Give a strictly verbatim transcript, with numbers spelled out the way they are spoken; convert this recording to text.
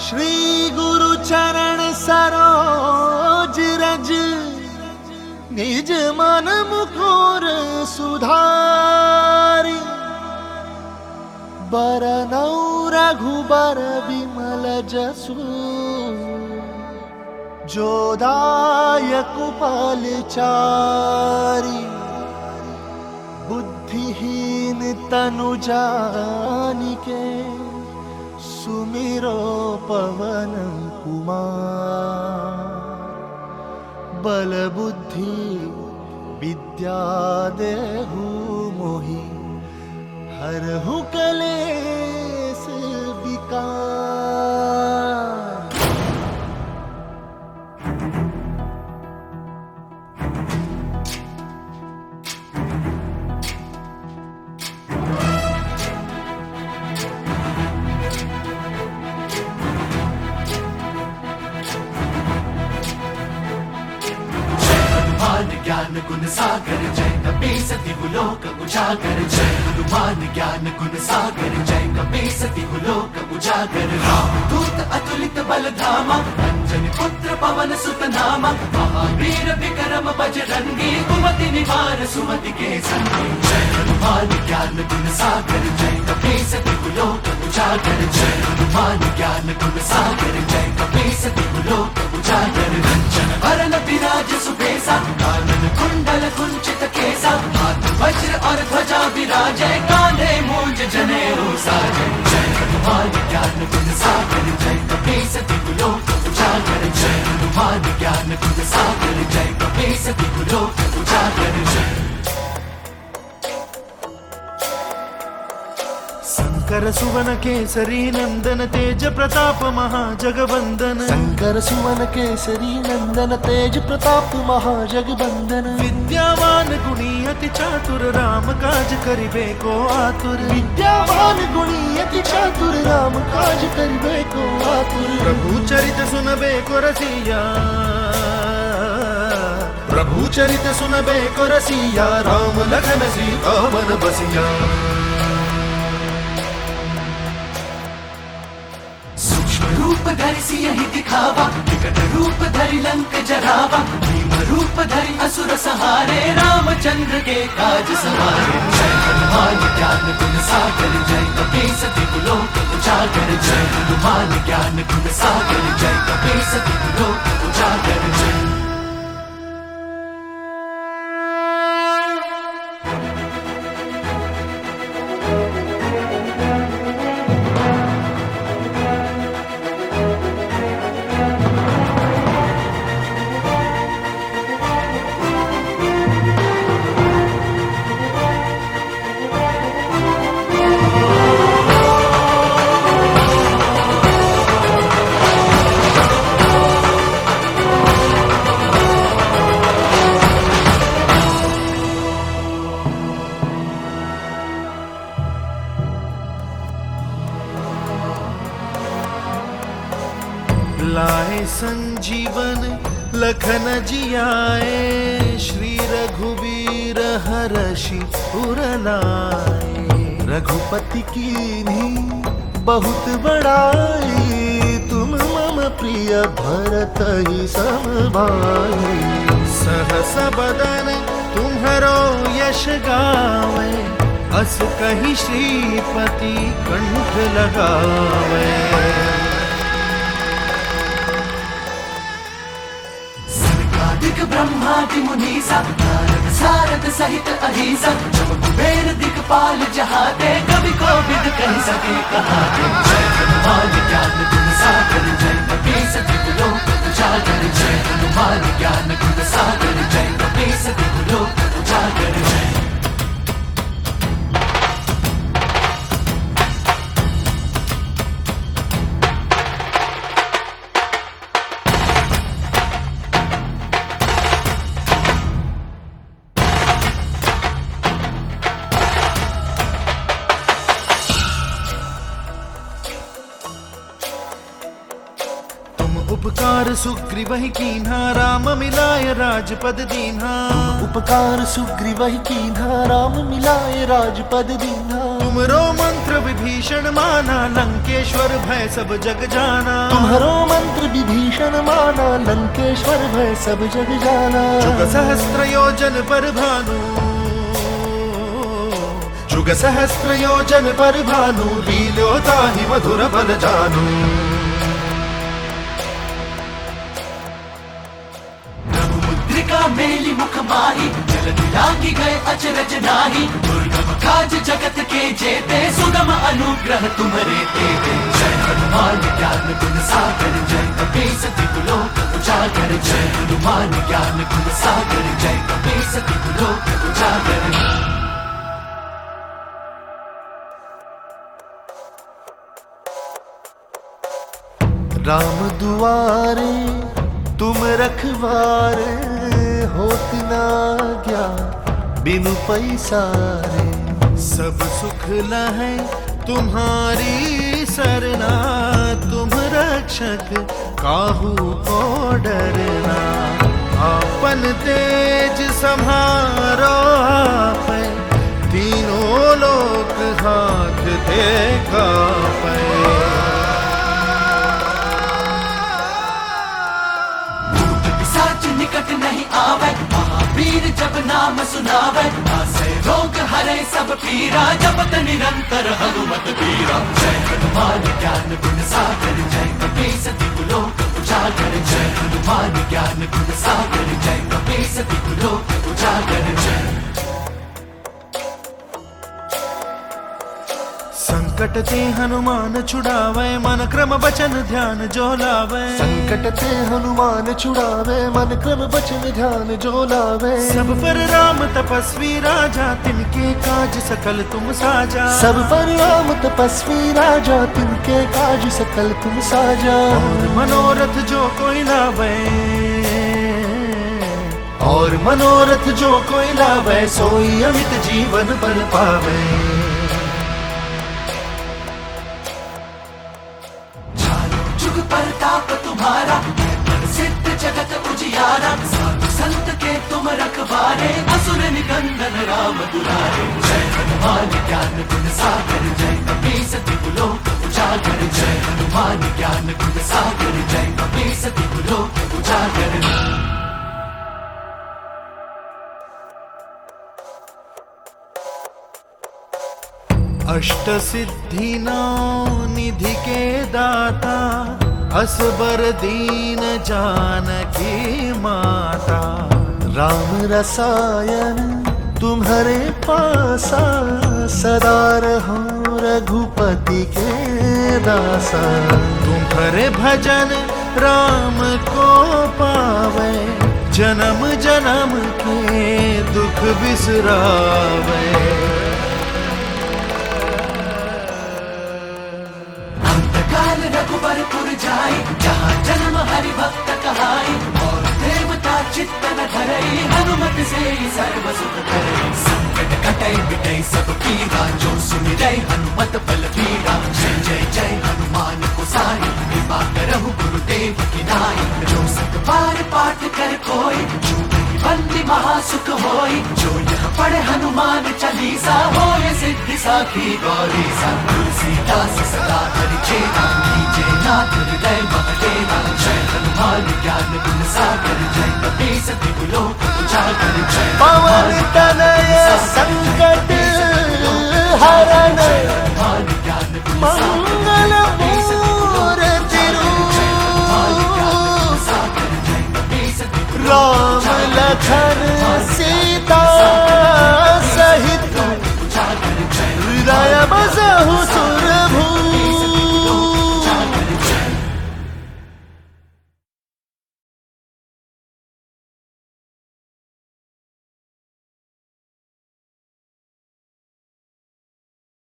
श्री गुरु चरण सरोज रज, निज मन मुकुर सुधारी। बरनौ रघुबर विमल जसु, जो दायक फलचारी। बुद्धिहीन तनु जानिके, सुमिरो पवन कुमार। बल बुद्धि विद्या देहु मोहि, हरहु कलेस विकार। ज्ञान गुण सागर जय कपीस तिहु लोक उजागर। जय हनुमान ज्ञान गुण सागर जय कपीस तिहु लोक उजागर। राम दूत अतुलित बल धामा, अंजनी पुत्र पवन सुत नामा। महावीर विक्रम बजरंगी, कुमति निवार सुमति के संगी। जय हनुमान ज्ञान गुण सागर जय कपीस तिहु लोक उजागर। जय हनुमान ज्ञान गुण सागर जय कपीस तिहु लोक उजागर। रंजन वरन विराज सुबेसा, कानन कुंडल कुंचित केसा। हाथ वज्र और ध्वजा विराजै, कांधे मूंज जनेऊ साजै। जय हनुमान ज्ञान गुण सागर जय कपीस तिहु लोक उजागर। जय हनुमान ज्ञान गुण सागर जय कपीस तिहु लोक उजागर। जय शंकर सुवन केसरी नंदन, तेज प्रताप महाजगवंदन। शंकर सुवन केसरी नंदन, तेज प्रताप महाजगवंदन। विद्यावान गुणी अति चातुर, राम काज करिबे को आतुर। विद्यावान गुणी अति चातुर, राम काज करिबे को आतुर। प्रभु चरित सुनबे को रसिया, प्रभु चरित सुनबे को रसिया। राम लखन सीता मन बसिया। रूप धरि सियहि दिखावा, विकट रूप धरि लंक जरावा। भीम रूप धरि असुर संहारे, रामचंद्र के काज सवारे। जय हनुमान ज्ञान गुण सागर जय कपीस तिहु लोक उजागर। जय हनुमान ज्ञान गुण सागर जय कपीस तिहु लोक उजागर। जय लाए संजीवन लखन जियाए, श्री रघुवीर हरषि उर लाए। रघुपति कीन्ही बहुत बड़ाई, तुम मम प्रिय भरत ही सम भाई। सहस बदन तुम्हरो यश गावे, अस कहि श्रीपति कंठ लगावे। दिक ब्रह्मादि मुनीसा, नारद सारद सहित अहिसा। जब कुबेर दिक्पाल जहाते, कवि कोविद कहि सके कहाते। जय हनुमान ज्ञान गुण सागर जय कपीस तिहु लोक उजागर। जय हनुमान ज्ञान गुण सागर जय कपीस तिहु लोक उजागर। जय उपकार सुग्रीवहि कीन्हा, राम मिलाय राजपद दीन्हा। उपकार सुग्रीवहि कीन्हा, राम मिलाय राजपद दीन्हा। तुमरो मंत्र मंत्र विभीषण माना, लंकेश्वर भय सब जग जाना। तुम्हारो मंत्र विभीषण माना, लंकेश्वर भय सब जग जाना। जुग सहस्त्र योजन पर भानु, जुग सहस्त्र योजन पर भानु, लील्यो ताहि मधुर बल जानु। प्रभु मुद्रिका मेली मुख माही, जल दिलांगी गए अचरज नाही। दुर्गम काज जगत के जेते, सुगम अनुग्रह तुम्हारे तेते। जय हनुमान ज्ञान गुण सागर, जय कपीस तिहु लोक उजागर। जय हनुमान ज्ञान गुण सागर, जय कपीस तिहु लोक उजागर। राम दुआरे तुम रखवारे, होत न आज्ञा बिनु पैसारे। सब सुख लहै तुम्हारी सरना, तुम रक्षक काहू को डरना। आपन तेज सम्हारो आपै, तीनों लोक हाथ दे कापै। निकट नहीं आवे, महावीर जब नाम सुनावे। नासे रोग हरे सब पीरा, जपत निरंतर हनुमत बीरा। जय हनुमान ज्ञान गुण सागर, जय कपीस तिहु लोक उजागर। जय हनुमान ज्ञान गुण सागर, जय कपीस तिहु लोक उजागर। जय संकट ते हनुमान छुड़ावे, मन क्रम बचन ध्यान जो लावे। संकट ते हनुमान छुड़ावे, मन क्रम बचन ध्यान जो लावे। सब पर राम तपस्वी राजा, तिनके काज सकल तुम साजा। सब पर राम तपस्वी राजा, तिनके काज सकल तुम साजा। और मनोरथ जो कोई लावे, और मनोरथ जो कोई लावे, सोई अमित जीवन बल पावे। प्रताप तुम्हारा, सिद्ध जगत उजियारा। साधु संत के तुम रखवारे, असुर निकंदन राम दुलारे। जय हनुमान ज्ञान गुण सागर, जय कपीस तिहु लोक उजागर। जय हनुमान ज्ञान गुण सागर, जय कपीस तिहु लोक उजागर। अष्ट सिद्धि नौ निधि के दाता, असबर दीन जानकी माता। राम रसायन तुम्हारे पासा, सदा रहो रघुपति के दासा। तुम्हारे भजन राम को पावे, जन्म जन्म के दुख बिसरावे। रघुबरपुर जाई, जहाँ जन्म हरि भक्त कहाई। और देवता चित्त न धरई, हनुमत से सर्व सुख करई। संकट कटै मिटै सब पीरा, जो सुमिरै हनुमत बल बीरा। जय जय जय हनुमान गोसाई, कृपा करहु गुरुदेव की नाई। जो सत बार पाठ कर कोई, छूटहि बंदी महासुख होई। जो यह पढ़े हनुमान चालीसा, होए सिद्धि साखी गौरीसा। तुलसीदास सदा हरिचेरा, कीजे नाथ हृदय महडेरा। जय हनुमान ज्ञान गुण सागर, जय कपीस तिहु